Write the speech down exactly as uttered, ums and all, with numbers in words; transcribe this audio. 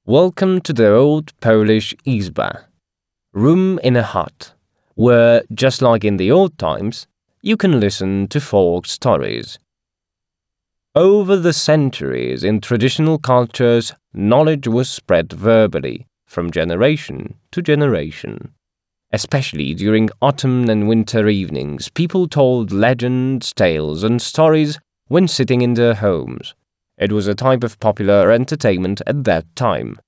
Welcome to the old Polish izba, room in a hut, where, just like in the old times, you can listen to folk stories. Over the centuries, in traditional cultures, knowledge was spread verbally, from generation to generation. Especially during autumn and winter evenings, people told legends, tales, and stories when sitting in their homes. It was a type of popular entertainment at that time.